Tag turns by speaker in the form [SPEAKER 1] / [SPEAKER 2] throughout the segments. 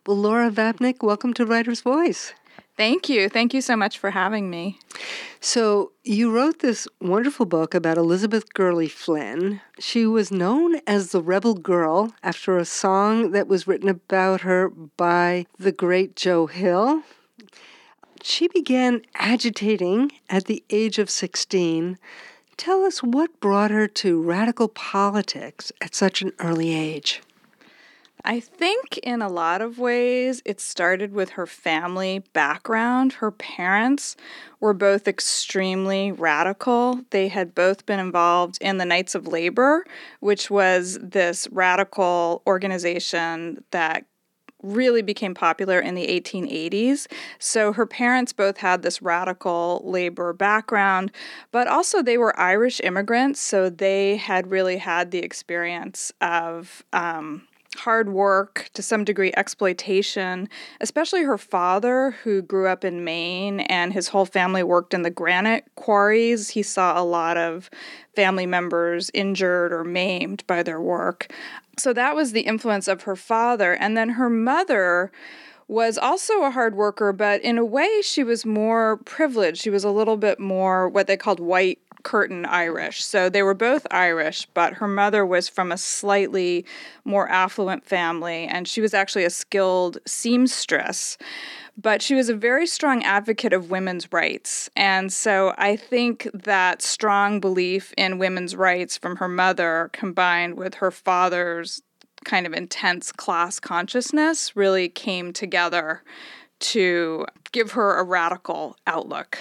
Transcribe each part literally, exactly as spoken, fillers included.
[SPEAKER 1] Well, Laura Vapnik, welcome to Writer's Voice.
[SPEAKER 2] Thank you. Thank you so much for having me.
[SPEAKER 1] So you wrote this wonderful book about Elizabeth Gurley Flynn. She was known as the Rebel Girl after a song that was written about her by the great Joe Hill. She began agitating at the age of sixteen. Tell us what brought her to radical politics at such an early age.
[SPEAKER 2] I think in a lot of ways it started with her family background. Her parents were both extremely radical. They had both been involved in the Knights of Labor, which was this radical organization that really became popular in the eighteen eighties. So her parents both had this radical labor background, but also they were Irish immigrants, so they had really had the experience of um, hard work, to some degree exploitation, especially her father, who grew up in Maine, and his whole family worked in the granite quarries. He saw a lot of family members injured or maimed by their work. So that was the influence of her father. And then her mother was also a hard worker, but in a way she was more privileged. She was a little bit more what they called white curtain Irish. So they were both Irish, but her mother was from a slightly more affluent family, and she was actually a skilled seamstress. But she was a very strong advocate of women's rights. And so I think that strong belief in women's rights from her mother, combined with her father's kind of intense class consciousness, really came together to give her a radical outlook.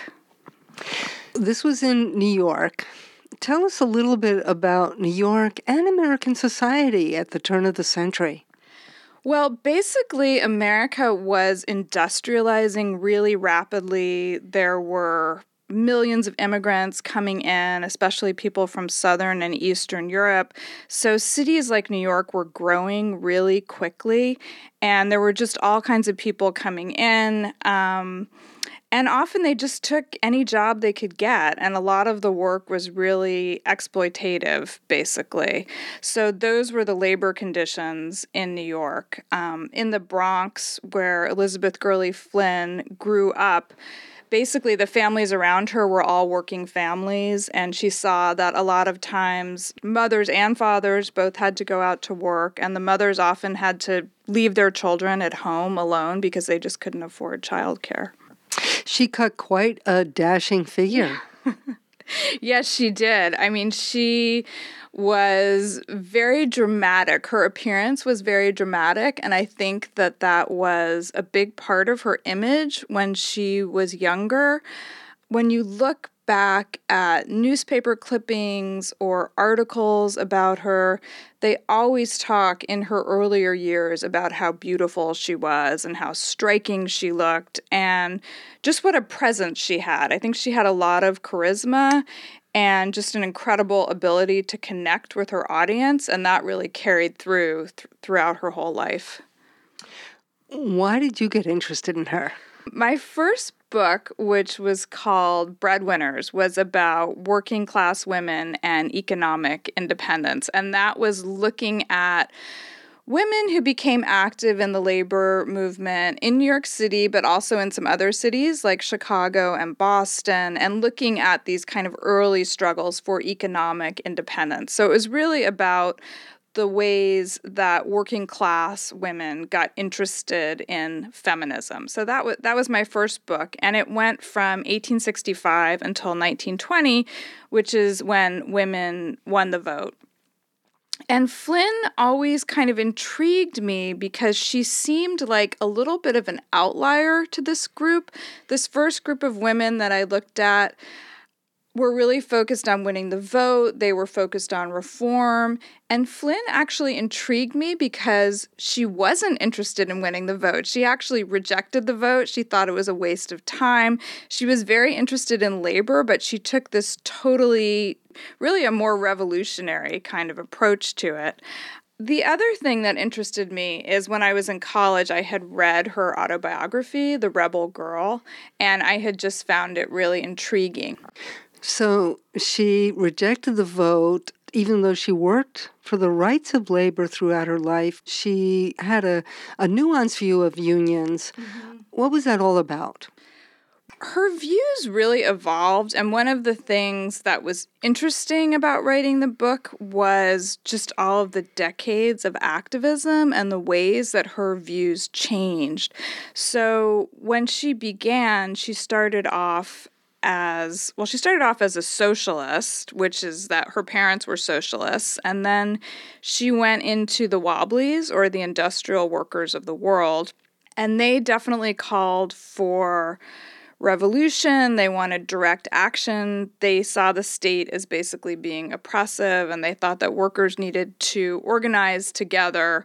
[SPEAKER 1] This was in New York. Tell us a little bit about New York and American society at the turn of the century.
[SPEAKER 2] Well, basically, America was industrializing really rapidly. There were millions of immigrants coming in, especially people from Southern and Eastern Europe. So cities like New York were growing really quickly, and there were just all kinds of people coming in. Um, And often they just took any job they could get, and a lot of the work was really exploitative, basically. So those were the labor conditions in New York. Um, in the Bronx, where Elizabeth Gurley Flynn grew up, basically the families around her were all working families, and she saw that a lot of times mothers and fathers both had to go out to work, and the mothers often had to leave their children at home alone because they just couldn't afford childcare.
[SPEAKER 1] She cut quite a dashing figure.
[SPEAKER 2] Yes, she did. I mean, she was very dramatic. Her appearance was very dramatic, and I think that that was a big part of her image when she was younger. When you look back at newspaper clippings or articles about her, they always talk in her earlier years about how beautiful she was and how striking she looked and just what a presence she had. I think she had a lot of charisma and just an incredible ability to connect with her audience, and that really carried through th- throughout her whole life.
[SPEAKER 1] Why did you get interested in her?
[SPEAKER 2] My first book, which was called Breadwinners, was about working class women and economic independence. And that was looking at women who became active in the labor movement in New York City, but also in some other cities like Chicago and Boston, and looking at these kind of early struggles for economic independence. So it was really about the ways that working class women got interested in feminism. So that was that was my first book, and it went from eighteen sixty-five until nineteen twenty, which is when women won the vote. And Flynn always kind of intrigued me because she seemed like a little bit of an outlier to this group. This first group of women that I looked at were really focused on winning the vote. They were focused on reform. And Flynn actually intrigued me because she wasn't interested in winning the vote. She actually rejected the vote. She thought it was a waste of time. She was very interested in labor, but she took this totally, really a more revolutionary kind of approach to it. The other thing that interested me is when I was in college, I had read her autobiography, The Rebel Girl, and I had just found it really intriguing.
[SPEAKER 1] So she rejected the vote. even though she worked for the rights of labor throughout her life, she had a, a nuanced view of unions. Mm-hmm. What was that all about?
[SPEAKER 2] Her views really evolved, and one of the things that was interesting about writing the book was just all of the decades of activism and the ways that her views changed. So when she began, she started off as, well, she started off as a socialist, which is that her parents were socialists, and then she went into the Wobblies, or the Industrial Workers of the World, and they definitely called for revolution. They wanted direct action. They saw the state as basically being oppressive, and they thought that workers needed to organize together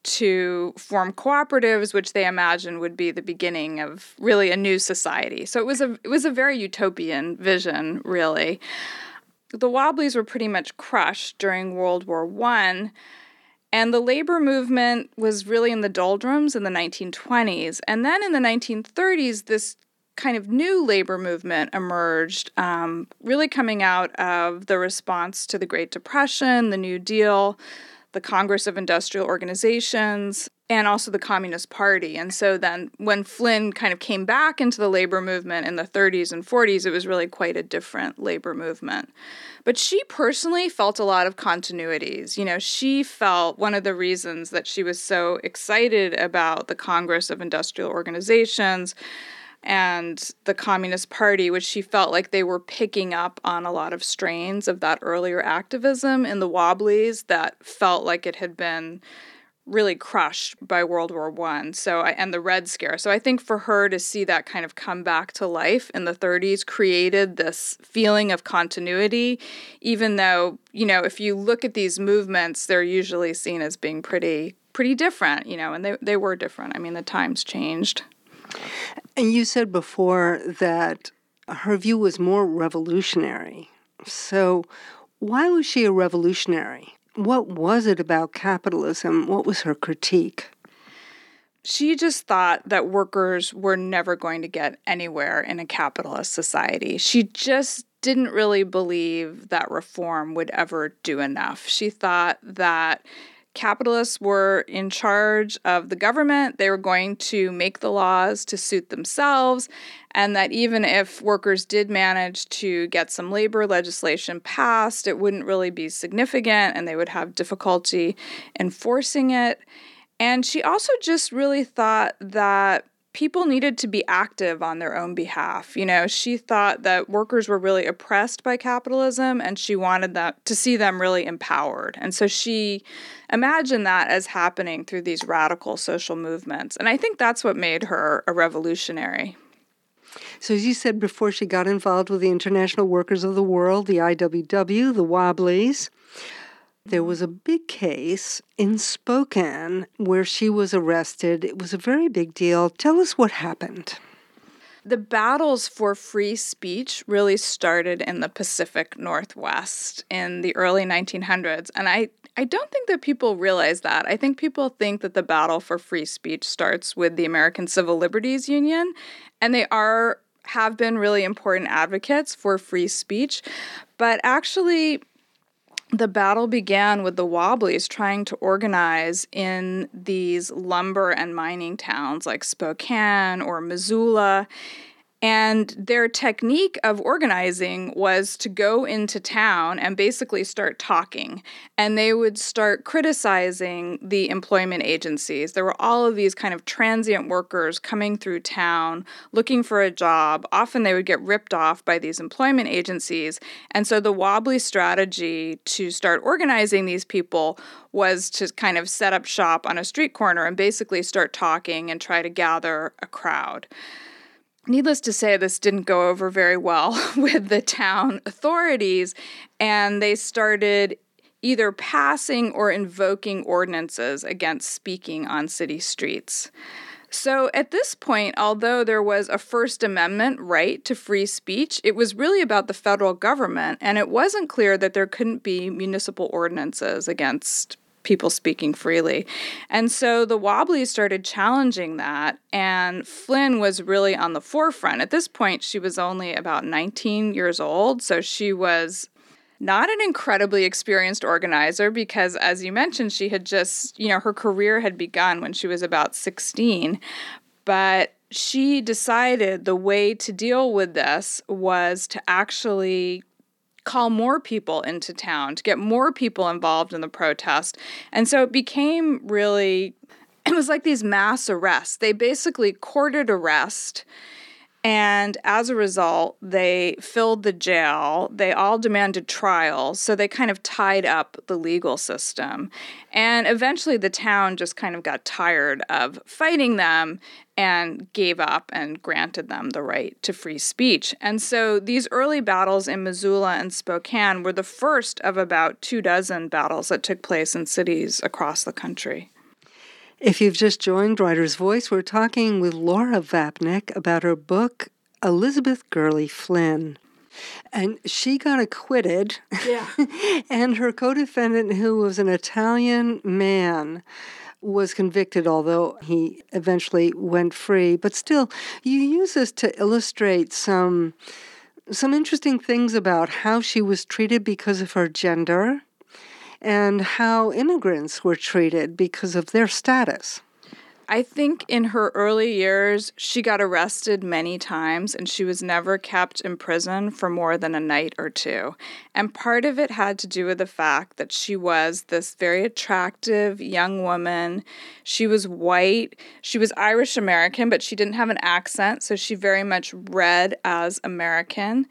[SPEAKER 2] to form cooperatives, which they imagined would be the beginning of really a new society. So it was a it was a very utopian vision, really. The Wobblies were pretty much crushed during World War One. And the labor movement was really in the doldrums in the nineteen twenties. And then in the nineteen thirties, this kind of new labor movement emerged, um, really coming out of the response to the Great Depression, the New Deal, the Congress of Industrial Organizations, and also the Communist Party. And so then when Flynn kind of came back into the labor movement in the thirties and forties, it was really quite a different labor movement. But she personally felt a lot of continuities. You know, she felt one of the reasons that she was so excited about the Congress of Industrial Organizations and the Communist Party, which she felt like they were picking up on a lot of strains of that earlier activism in the Wobblies that felt like it had been really crushed by World War One. So, I, and the Red Scare. So I think for her to see that kind of come back to life in the thirties created this feeling of continuity, even though, you know, if you look at these movements, they're usually seen as being pretty, pretty different, you know, and they, they were different. I mean, the times changed.
[SPEAKER 1] And you said before that her view was more revolutionary. So why was she a revolutionary? What was it about capitalism? What was her critique?
[SPEAKER 2] She just thought that workers were never going to get anywhere in a capitalist society. She just didn't really believe that reform would ever do enough. She thought that capitalists were in charge of the government. They were going to make the laws to suit themselves, and that even if workers did manage to get some labor legislation passed, it wouldn't really be significant, and they would have difficulty enforcing it. And she also just really thought that people needed to be active on their own behalf. You know, she thought that workers were really oppressed by capitalism, and she wanted that to see them really empowered. And so she imagined that as happening through these radical social movements. And I think that's what made her a revolutionary.
[SPEAKER 1] So as you said before, she got involved with the International Workers of the World, the I W W, the Wobblies. There was a big case in Spokane where she was arrested. It was a very big deal. Tell us what happened.
[SPEAKER 2] The battles for free speech really started in the Pacific Northwest in the early nineteen hundreds. And I, I don't think that people realize that. I think people think that the battle for free speech starts with the American Civil Liberties Union, and they are have been really important advocates for free speech. But actually, the battle began with the Wobblies trying to organize in these lumber and mining towns like Spokane or Missoula. And their technique of organizing was to go into town and basically start talking. And they would start criticizing the employment agencies. There were all of these kind of transient workers coming through town looking for a job. Often they would get ripped off by these employment agencies. And so the Wobbly strategy to start organizing these people was to kind of set up shop on a street corner and basically start talking and try to gather a crowd. Needless to say, this didn't go over very well with the town authorities, and they started either passing or invoking ordinances against speaking on city streets. So at this point, although there was a First Amendment right to free speech, it was really about the federal government, and it wasn't clear that there couldn't be municipal ordinances against people speaking freely. And so the Wobblies started challenging that, and Flynn was really on the forefront. At this point, she was only about nineteen years old, so she was Not an incredibly experienced organizer because, as you mentioned, she had just, you know, her career had begun when she was about sixteen. But she decided the way to deal with this was to actually call more people into town, to get more people involved in the protest. And so it became really, it was like these mass arrests. They basically courted arrest. And as a result, they filled the jail. They all demanded trials. So they kind of tied up the legal system. And eventually the town just kind of got tired of fighting them and gave up and granted them the right to free speech. And so these early battles in Missoula and Spokane were the first of about two dozen battles that took place in cities across the country.
[SPEAKER 1] If you've just joined Writer's Voice, we're talking with Laura Vapnik about her book, Elizabeth Gurley Flynn. And she got acquitted.
[SPEAKER 2] Yeah.
[SPEAKER 1] And her co-defendant, who was an Italian man, was convicted, although he eventually went free. But still, you use this to illustrate some, some interesting things about how she was treated because of her gender, and how immigrants were treated because of their status.
[SPEAKER 2] I think in her early years, she got arrested many times and she was never kept in prison for more than a night or two. And part of it had to do with the fact that she was this very attractive young woman. She was white. She was Irish American, but she didn't have an accent, so she very much read as American.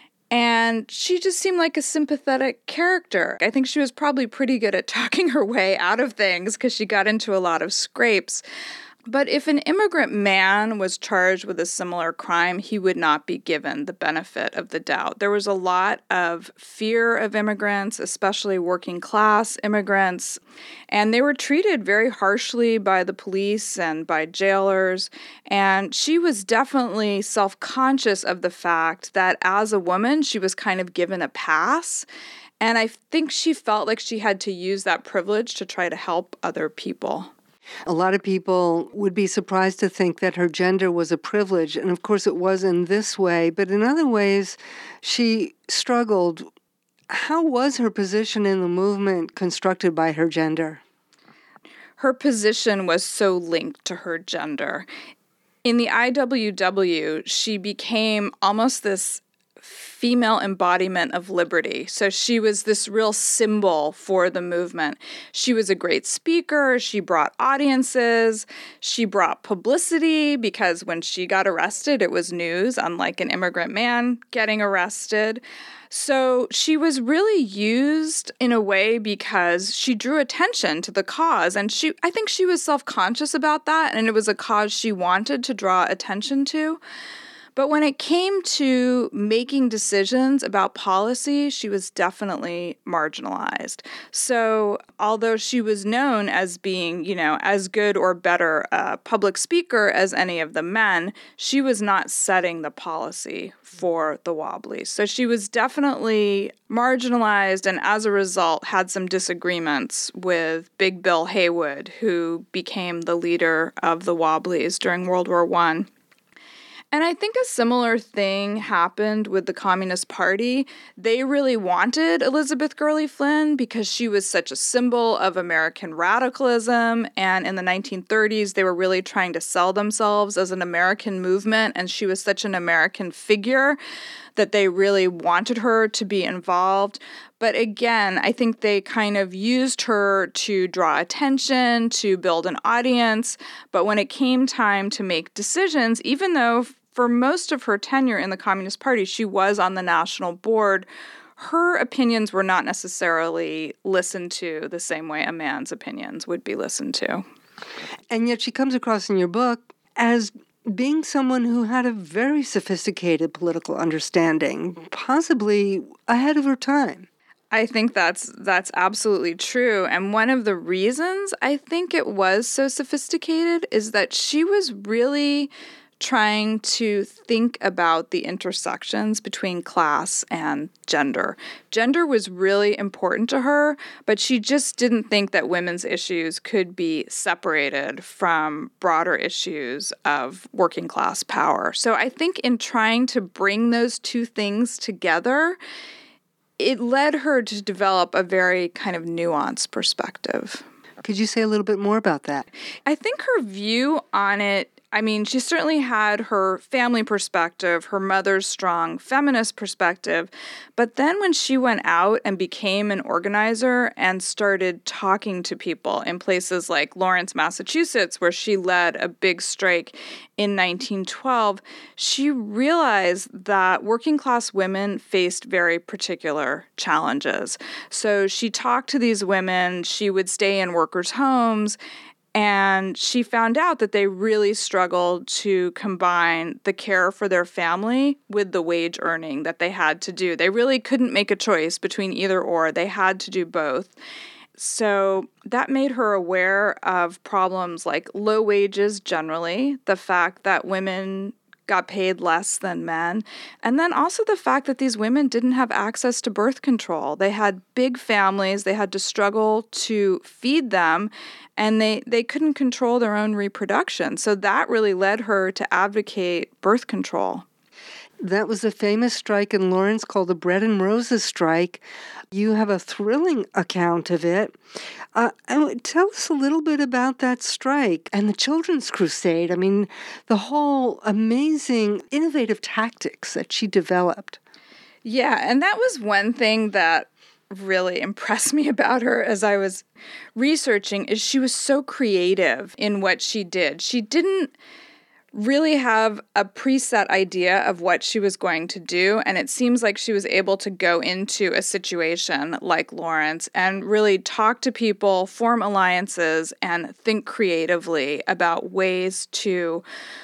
[SPEAKER 2] And she just seemed like a sympathetic character. I think she was probably pretty good at talking her way out of things because she got into a lot of scrapes. But if an immigrant man was charged with a similar crime, he would not be given the benefit of the doubt. There was a lot of fear of immigrants, especially working class immigrants, and they were treated very harshly by the police and by jailers. And she was definitely self-conscious of the fact that as a woman, she was kind of given a pass. And I think she felt like she had to use that privilege to try to help other people.
[SPEAKER 1] A lot of people would be surprised to think that her gender was a privilege, and of course it was in this way, but in other ways she struggled. How was her position in the movement constructed by her gender?
[SPEAKER 2] Her position was so linked to her gender. In the I W W, she became almost this female embodiment of liberty. So she was this real symbol for the movement. She was a great speaker. She brought audiences. She brought publicity because when she got arrested, it was news, unlike an immigrant man getting arrested. So she was really used in a way because she drew attention to the cause. And she, I think she was self-conscious about that. And it was a cause she wanted to draw attention to. But when it came to making decisions about policy, she was definitely marginalized. So although she was known as being, you know, as good or better a public speaker as any of the men, she was not setting the policy for the Wobblies. So she was definitely marginalized and as a result had some disagreements with Big Bill Haywood, who became the leader of the Wobblies during World War One. And I think a similar thing happened with the Communist Party. They really wanted Elizabeth Gurley Flynn because she was such a symbol of American radicalism. And in the nineteen thirties, they were really trying to sell themselves as an American movement. And she was such an American figure that they really wanted her to be involved. But again, I think they kind of used her to draw attention, to build an audience. But when it came time to make decisions, even though for most of her tenure in the Communist Party, she was on the national board, her opinions were not necessarily listened to the same way a man's opinions would be listened to.
[SPEAKER 1] And yet she comes across in your book as being someone who had a very sophisticated political understanding, possibly ahead of her time.
[SPEAKER 2] I think that's that's absolutely true. And one of the reasons I think it was so sophisticated is that she was really trying to think about the intersections between class and gender. Gender was really important to her, but she just didn't think that women's issues could be separated from broader issues of working class power. So I think in trying to bring those two things together, it led her to develop a very kind of nuanced perspective.
[SPEAKER 1] Could you say a little bit more about that?
[SPEAKER 2] I think her view on it, I mean, she certainly had her family perspective, her mother's strong feminist perspective, but then when she went out and became an organizer and started talking to people in places like Lawrence, Massachusetts, where she led a big strike in nineteen twelve, she realized that working class women faced very particular challenges. So she talked to these women, she would stay in workers' homes, and she found out that they really struggled to combine the care for their family with the wage earning that they had to do. They really couldn't make a choice between either or. They had to do both. So that made her aware of problems like low wages generally, the fact that women got paid less than men, and then also the fact that these women didn't have access to birth control. They had big families, they had to struggle to feed them, and they, they couldn't control their own reproduction. So that really led her to advocate birth control.
[SPEAKER 1] That was a famous strike in Lawrence called the Bread and Roses strike. You have a thrilling account of it. Uh, tell us a little bit about that strike and the Children's Crusade. I mean, the whole amazing, innovative tactics that she developed.
[SPEAKER 2] Yeah, and that was one thing that really impressed me about her as I was researching, is she was so creative in what she did. She didn't really have a preset idea of what she was going to do, and it seems like she was able to go into a situation like Lawrence and really talk to people, form alliances, and think creatively about ways to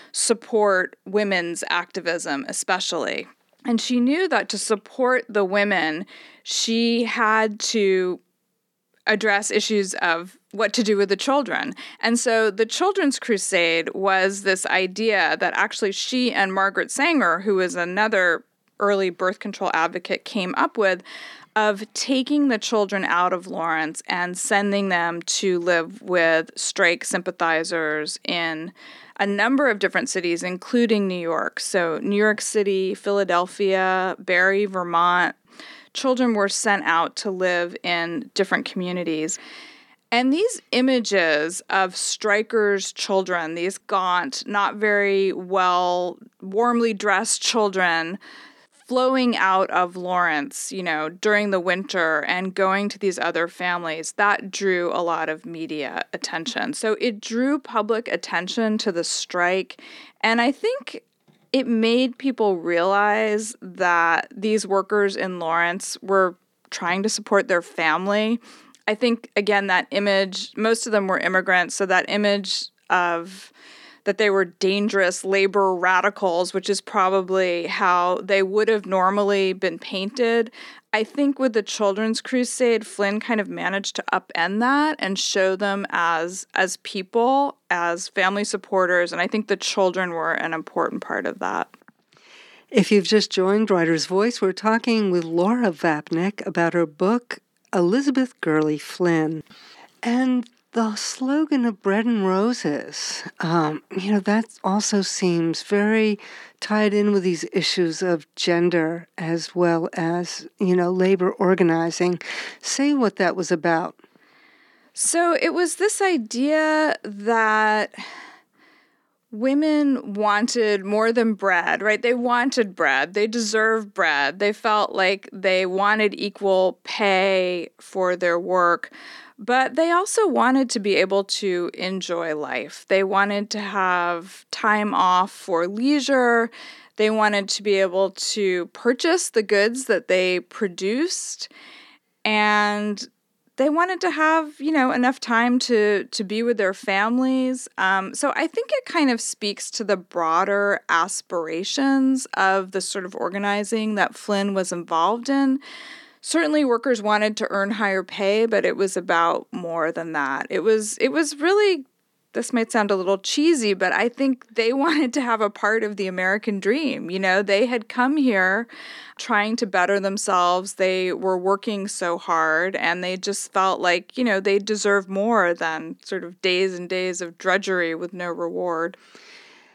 [SPEAKER 2] support women's activism especially. And she knew that to support the women, she had to address issues of what to do with the children. And so the Children's Crusade was this idea that actually she and Margaret Sanger, who was another early birth control advocate, came up with, of taking the children out of Lawrence and sending them to live with strike sympathizers in a number of different cities, including New York. So New York City, Philadelphia, Barre, Vermont. Children were sent out to live in different communities. And these images of strikers' children, these gaunt, not very well, warmly dressed children flowing out of Lawrence, you know, during the winter and going to these other families, that drew a lot of media attention. So it drew public attention to the strike. And I think it made people realize that these workers in Lawrence were trying to support their family. I think, again, that image, most of them were immigrants, so that image of that they were dangerous labor radicals, which is probably how they would have normally been painted. I think with the Children's Crusade, Flynn kind of managed to upend that and show them as as people, as family supporters, and I think the children were an important part of that.
[SPEAKER 1] If you've just joined Writer's Voice, we're talking with Laura Vapnik about her book, Elizabeth Gurley Flynn. And the slogan of Bread and Roses, um, you know, that also seems very tied in with these issues of gender as well as, you know, labor organizing. Say what that was about.
[SPEAKER 2] So it was this idea that women wanted more than bread, right? They wanted bread. They deserved bread. They felt like they wanted equal pay for their work. But they also wanted to be able to enjoy life. They wanted to have time off for leisure. They wanted to be able to purchase the goods that they produced. And they wanted to have, you know, enough time to, to be with their families. Um, so I think it kind of speaks to the broader aspirations of the sort of organizing that Flynn was involved in. Certainly workers wanted to earn higher pay, but it was about more than that. It was it was really, this might sound a little cheesy, but I think they wanted to have a part of the American dream. You know, they had come here trying to better themselves. They were working so hard, and they just felt like, you know, they deserved more than sort of days and days of drudgery with no reward.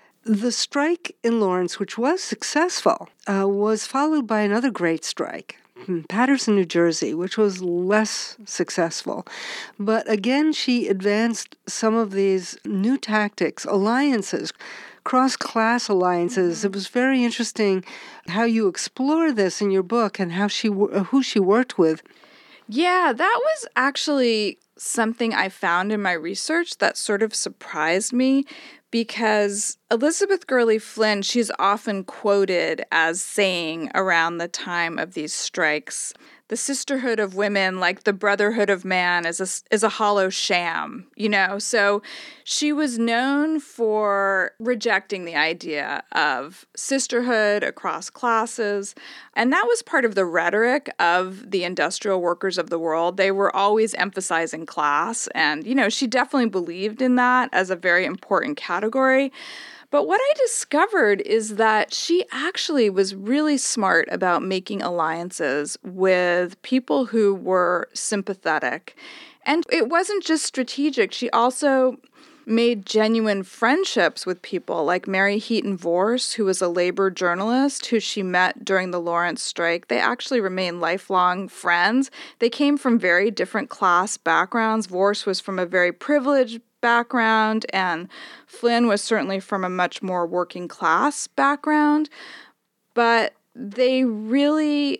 [SPEAKER 1] The strike in Lawrence, which was successful, uh, was followed by another great strike, Paterson, New Jersey, which was less successful. But again, she advanced some of these new tactics, alliances, cross-class alliances. Mm-hmm. It was very interesting how you explore this in your book and how she who she worked with.
[SPEAKER 2] Yeah, that was actually something I found in my research that sort of surprised me, because Elizabeth Gurley Flynn, she's often quoted as saying around the time of these strikes, the sisterhood of women, like the brotherhood of man, is a, is a hollow sham, you know? So she was known for rejecting the idea of sisterhood across classes. And that was part of the rhetoric of the industrial workers of the world. They were always emphasizing class. And, you know, she definitely believed in that as a very important category. But what I discovered is that she actually was really smart about making alliances with people who were sympathetic. And it wasn't just strategic. She also made genuine friendships with people like Mary Heaton Vorse, who was a labor journalist who she met during the Lawrence strike. They actually remained lifelong friends. They came from very different class backgrounds. Vorse was from a very privileged background, and Flynn was certainly from a much more working class background. But they really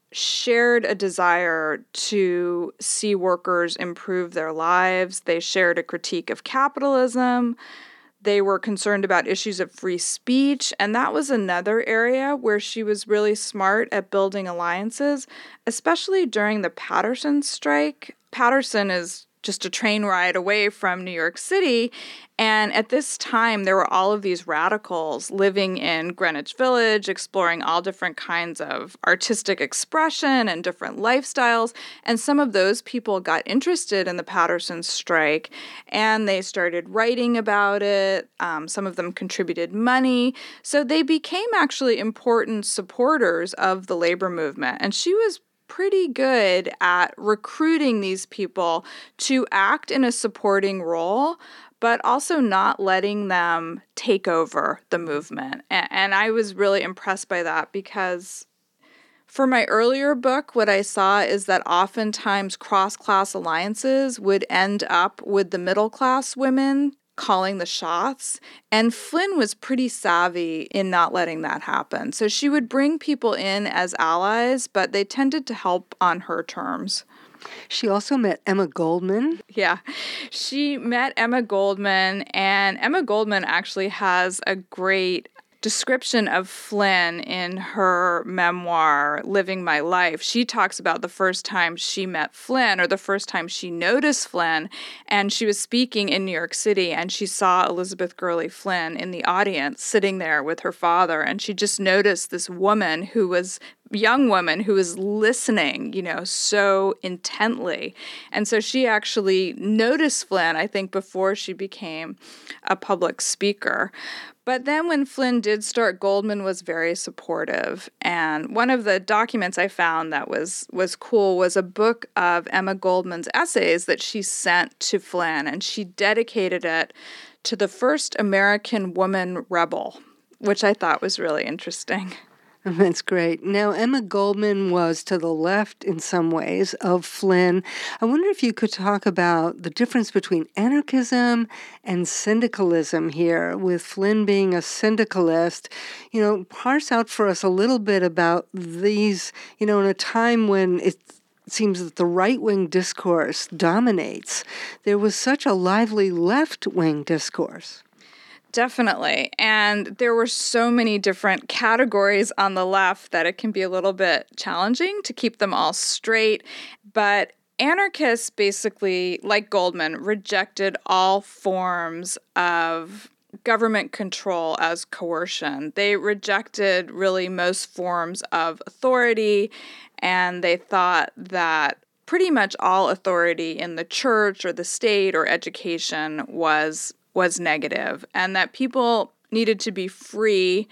[SPEAKER 2] shared a desire to see workers improve their lives. They shared a critique of capitalism. They were concerned about issues of free speech. And that was another area where she was really smart at building alliances, especially during the Paterson strike. Paterson is just a train ride away from New York City. And at this time, there were all of these radicals living in Greenwich Village, exploring all different kinds of artistic expression and different lifestyles. And some of those people got interested in the Paterson strike, and they started writing about it. Um, some of them contributed money. So they became actually important supporters of the labor movement. And she was pretty good at recruiting these people to act in a supporting role, but also not letting them take over the movement. And, and I was really impressed by that, because for my earlier book, what I saw is that oftentimes cross-class alliances would end up with the middle-class women calling the shots. And Flynn was pretty savvy in not letting that happen. So she would bring people in as allies, but they tended to help on her terms.
[SPEAKER 1] She also met Emma Goldman.
[SPEAKER 2] Yeah, she met Emma Goldman, and Emma Goldman actually has a great description of Flynn in her memoir, Living My Life. She talks about the first time she met Flynn, or the first time she noticed Flynn, and she was speaking in New York City, and she saw Elizabeth Gurley Flynn in the audience sitting there with her father, and she just noticed this woman who was young woman who was listening, you know, so intently. And so she actually noticed Flynn, I think, before she became a public speaker. But then when Flynn did start, Goldman was very supportive. And one of the documents I found that was, was cool was a book of Emma Goldman's essays that she sent to Flynn, and she dedicated it to the first American woman rebel, which I thought was really interesting.
[SPEAKER 1] That's great. Now, Emma Goldman was to the left in some ways of Flynn. I wonder if you could talk about the difference between anarchism and syndicalism here, with Flynn being a syndicalist. You know, parse out for us a little bit about these, you know, in a time when it seems that the right-wing discourse dominates. There was such a lively left-wing discourse.
[SPEAKER 2] Definitely. And there were so many different categories on the left that it can be a little bit challenging to keep them all straight. But anarchists basically, like Goldman, rejected all forms of government control as coercion. They rejected really most forms of authority, and they thought that pretty much all authority in the church or the state or education was was negative, and that people needed to be free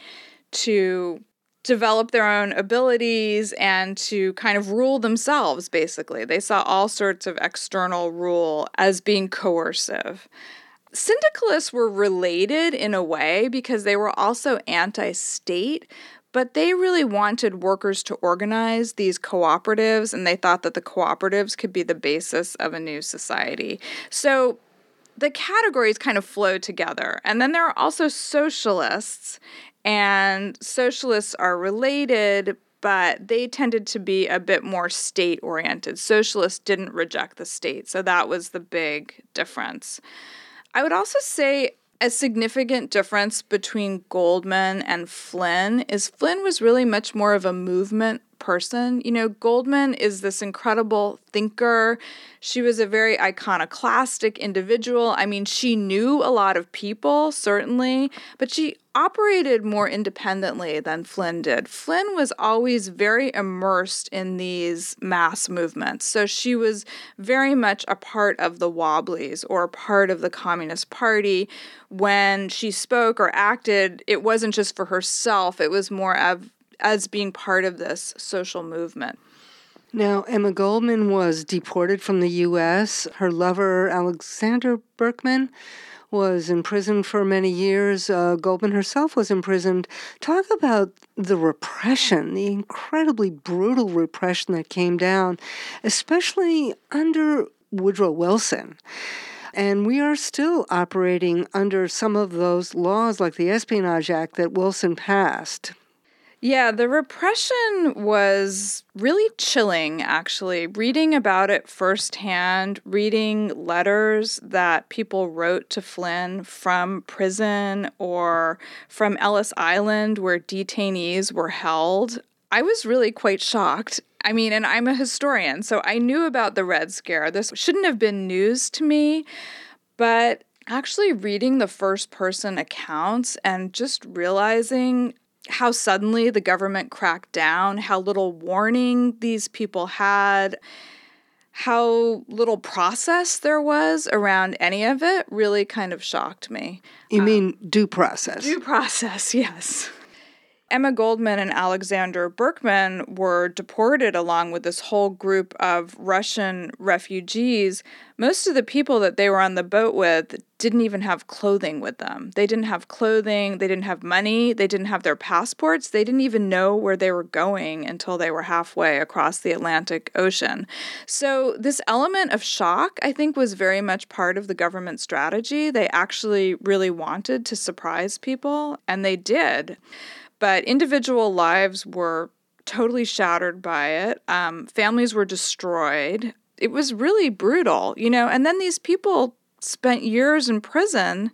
[SPEAKER 2] to develop their own abilities and to kind of rule themselves, basically. They saw all sorts of external rule as being coercive. Syndicalists were related in a way because they were also anti-state, but they really wanted workers to organize these cooperatives, and they thought that the cooperatives could be the basis of a new society. So the categories kind of flow together. And then there are also socialists, and socialists are related, but they tended to be a bit more state-oriented. Socialists didn't reject the state, so that was the big difference. I would also say a significant difference between Goldman and Flynn is Flynn was really much more of a movement person. You know, Goldman is this incredible thinker. She was a very iconoclastic individual. I mean, she knew a lot of people, certainly, but she operated more independently than Flynn did. Flynn was always very immersed in these mass movements. So she was very much a part of the Wobblies or a part of the Communist Party. When she spoke or acted, it wasn't just for herself. It was more of as being part of this social movement.
[SPEAKER 1] Now, Emma Goldman was deported from the U S. Her lover, Alexander Berkman, was imprisoned for many years. Uh, Goldman herself was imprisoned. Talk about the repression, the incredibly brutal repression that came down, especially under Woodrow Wilson. And we are still operating under some of those laws, like the Espionage Act that Wilson passed.
[SPEAKER 2] Yeah, the repression was really chilling, actually. Reading about it firsthand, reading letters that people wrote to Flynn from prison or from Ellis Island where detainees were held, I was really quite shocked. I mean, and I'm a historian, so I knew about the Red Scare. This shouldn't have been news to me, but actually reading the first-person accounts and just realizing how suddenly the government cracked down, how little warning these people had, how little process there was around any of it really kind of shocked me.
[SPEAKER 1] You
[SPEAKER 2] um,
[SPEAKER 1] mean due process?
[SPEAKER 2] Due process, yes. Emma Goldman and Alexander Berkman were deported along with this whole group of Russian refugees. Most of the people that they were on the boat with didn't even have clothing with them. They didn't have clothing, they didn't have money, they didn't have their passports, they didn't even know where they were going until they were halfway across the Atlantic Ocean. So this element of shock, I think, was very much part of the government strategy. They actually really wanted to surprise people, and they did. But individual lives were totally shattered by it. Um, families were destroyed. It was really brutal, you know, and then these people spent years in prison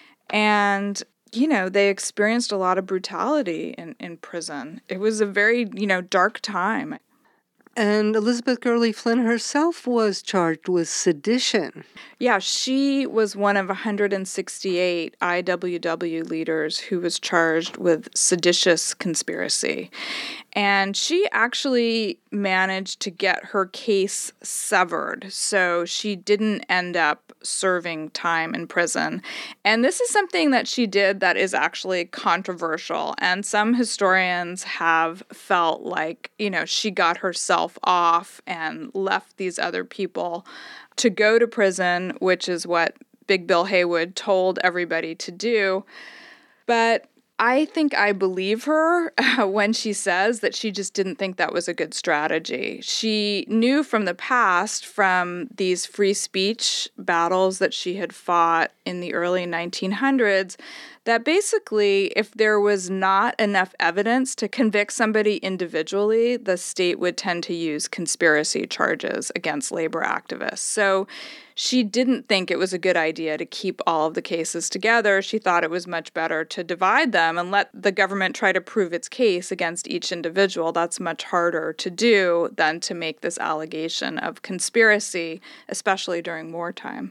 [SPEAKER 2] and, you know, they experienced a lot of brutality in, in prison. It was a very, you know, dark time.
[SPEAKER 1] And Elizabeth Gurley Flynn herself was charged with sedition.
[SPEAKER 2] Yeah, she was one of one hundred sixty-eight I W W leaders who was charged with seditious conspiracy. And she actually managed to get her case severed, so she didn't end up serving time in prison. And this is something that she did that is actually controversial. And some historians have felt like, you know, she got herself off and left these other people to go to prison, which is what Big Bill Haywood told everybody to do. But I think I believe her when she says that she just didn't think that was a good strategy. She knew from the past, from these free speech battles that she had fought in the early nineteen hundreds, that basically if there was not enough evidence to convict somebody individually, the state would tend to use conspiracy charges against labor activists. So she didn't think it was a good idea to keep all of the cases together. She thought it was much better to divide them and let the government try to prove its case against each individual. That's much harder to do than to make this allegation of conspiracy, especially during wartime.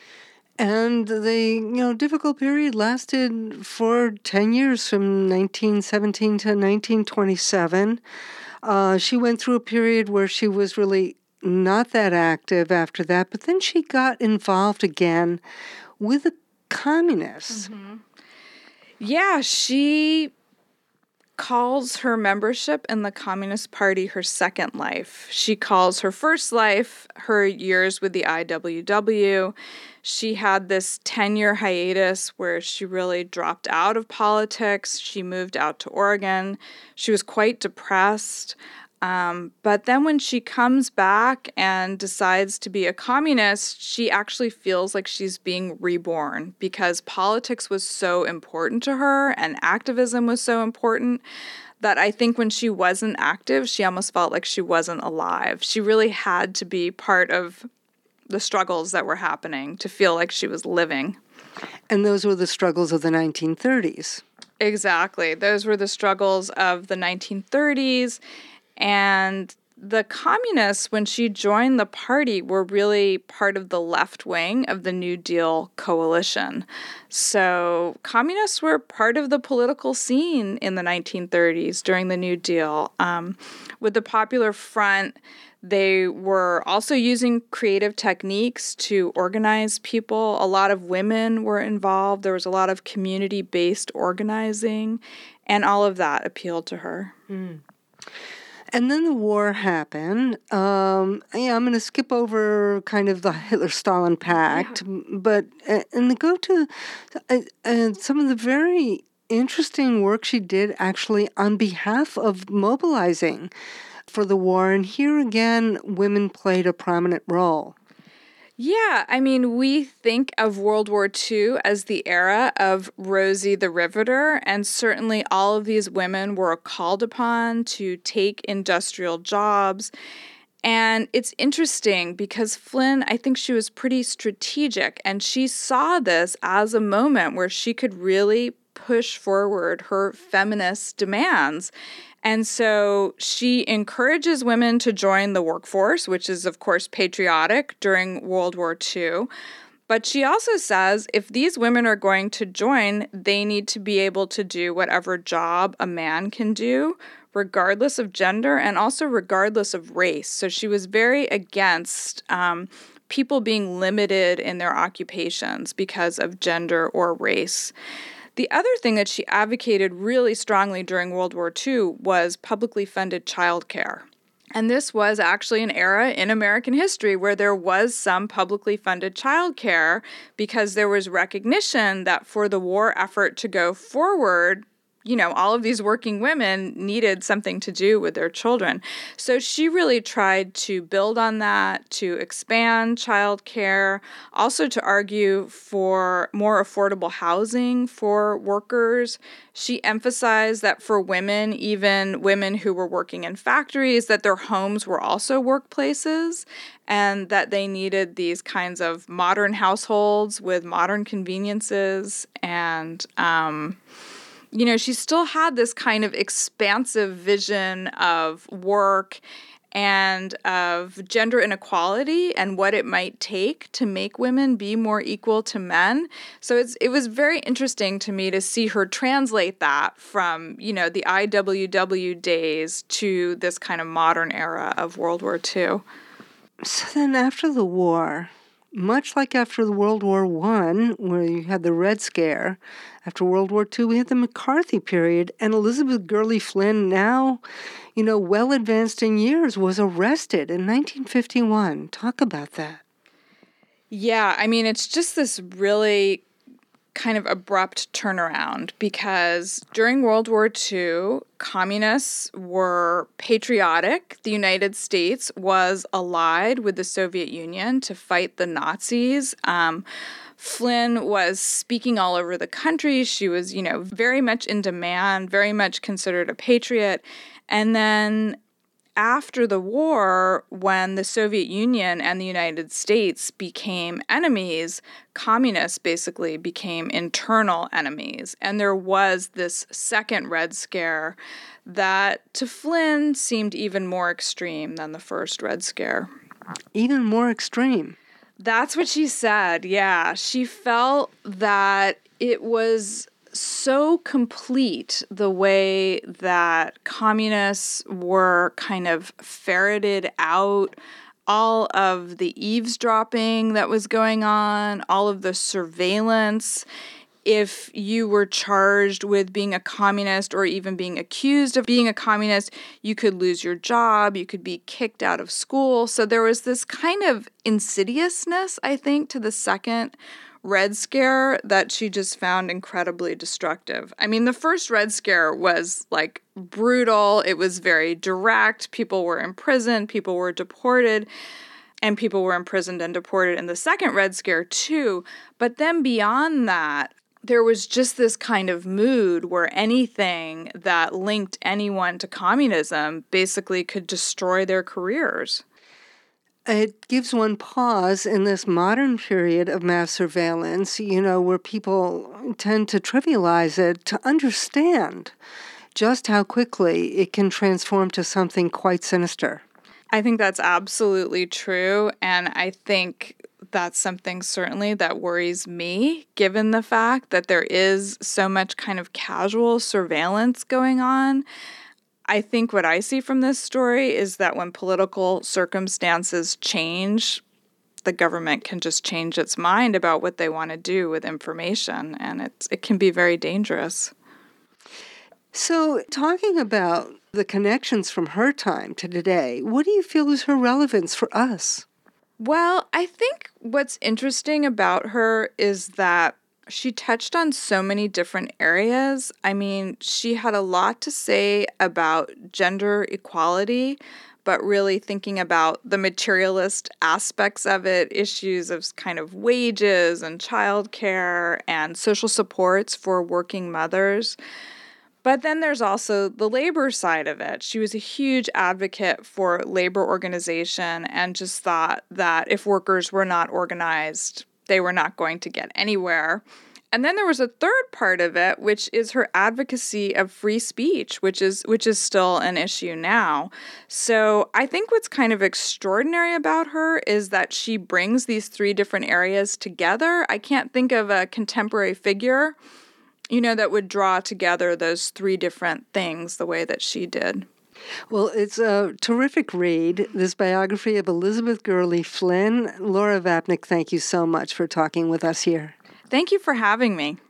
[SPEAKER 1] And the you know difficult period lasted for ten years, from nineteen seventeen to nineteen twenty-seven. Uh, she went through a period where she was really not that active after that, but then she got involved again with the communists.
[SPEAKER 2] Mm-hmm. Yeah, she calls her membership in the Communist Party her second life. She calls her first life her years with the I W W. She had this ten-year hiatus where she really dropped out of politics. She moved out to Oregon. She was quite depressed. Um, but then when she comes back and decides to be a communist, she actually feels like she's being reborn because politics was so important to her and activism was so important that I think when she wasn't active, she almost felt like she wasn't alive. She really had to be part of the struggles that were happening to feel like she was living.
[SPEAKER 1] And those were the struggles of the nineteen thirties.
[SPEAKER 2] Exactly. Those were the struggles of the nineteen thirties. And the communists, when she joined the party, were really part of the left wing of the New Deal coalition. So communists were part of the political scene in the nineteen thirties during the New Deal. Um, with the Popular Front, they were also using creative techniques to organize people. A lot of women were involved. There was a lot of community-based organizing, and all of that appealed to her.
[SPEAKER 1] Mm. And then the war happened. Um, yeah, I'm going to skip over kind of the Hitler-Stalin Pact, yeah. but uh, and go to uh, uh, some of the very interesting work she did actually on behalf of mobilizing for the war. And here again, women played a prominent role.
[SPEAKER 2] Yeah, I mean, we think of World War Two as the era of Rosie the Riveter, and certainly all of these women were called upon to take industrial jobs. And it's interesting because Flynn, I think she was pretty strategic, and she saw this as a moment where she could really push forward her feminist demands. And so she encourages women to join the workforce, which is, of course, patriotic during World War Two. But she also says if these women are going to join, they need to be able to do whatever job a man can do, regardless of gender and also regardless of race. So she was very against um, people being limited in their occupations because of gender or race. The other thing that she advocated really strongly during World War Two was publicly funded childcare. And this was actually an era in American history where there was some publicly funded childcare because there was recognition that for the war effort to go forward, you know, all of these working women needed something to do with their children. So she really tried to build on that, to expand childcare, also to argue for more affordable housing for workers. She emphasized that for women, even women who were working in factories, that their homes were also workplaces and that they needed these kinds of modern households with modern conveniences and, um, you know, she still had this kind of expansive vision of work and of gender inequality and what it might take to make women be more equal to men. So it's it was very interesting to me to see her translate that from, you know, the I W W days to this kind of modern era of World War Two.
[SPEAKER 1] So then after the war, much like after the World War One, where you had the Red Scare, after World War Two, we had the McCarthy period, and Elizabeth Gurley Flynn, now, you know, well advanced in years, was arrested in nineteen fifty-one. Talk about that.
[SPEAKER 2] Yeah, I mean, it's just this really kind of abrupt turnaround because during World War Two, communists were patriotic. The United States was allied with the Soviet Union to fight the Nazis. Um, Flynn was speaking all over the country. She was, you know, very much in demand, very much considered a patriot. And then after the war, when the Soviet Union and the United States became enemies, communists basically became internal enemies. And there was this second Red Scare that to Flynn seemed even more extreme than the first Red Scare.
[SPEAKER 1] Even more extreme.
[SPEAKER 2] That's what she said, yeah. She felt that it was so complete the way that communists were kind of ferreted out all of the eavesdropping that was going on, all of the surveillance. if you were charged with being a communist or even being accused of being a communist, you could lose your job, you could be kicked out of school. So there was this kind of insidiousness, I think, to the second Red Scare that she just found incredibly destructive. I mean, the first Red Scare was like brutal. It was very direct. People were imprisoned, people were deported, and people were imprisoned and deported in the second Red Scare too. But then beyond that, there was just this kind of mood where anything that linked anyone to communism basically could destroy their careers.
[SPEAKER 1] It gives one pause in this modern period of mass surveillance, you know, where people tend to trivialize it, to understand just how quickly it can transform to something quite sinister.
[SPEAKER 2] I think that's absolutely true. And I think that's something certainly that worries me, given the fact that there is so much kind of casual surveillance going on. I think what I see from this story is that when political circumstances change, the government can just change its mind about what they want to do with information, and it's, it can be very dangerous.
[SPEAKER 1] So, talking about the connections from her time to today, what do you feel is her relevance for us?
[SPEAKER 2] Well, I think what's interesting about her is that she touched on so many different areas. I mean, she had a lot to say about gender equality, but really thinking about the materialist aspects of it, issues of kind of wages and childcare and social supports for working mothers. But then there's also the labor side of it. She was a huge advocate for labor organization and just thought that if workers were not organized, they were not going to get anywhere. And then there was a third part of it, which is her advocacy of free speech, which is which is still an issue now. So I think what's kind of extraordinary about her is that she brings these three different areas together. I can't think of a contemporary figure, you know, that would draw together those three different things the way that she did.
[SPEAKER 1] Well, it's a terrific read, this biography of Elizabeth Gurley Flynn. Laura Vapnik, thank you so much for talking with us here.
[SPEAKER 2] Thank you for having me.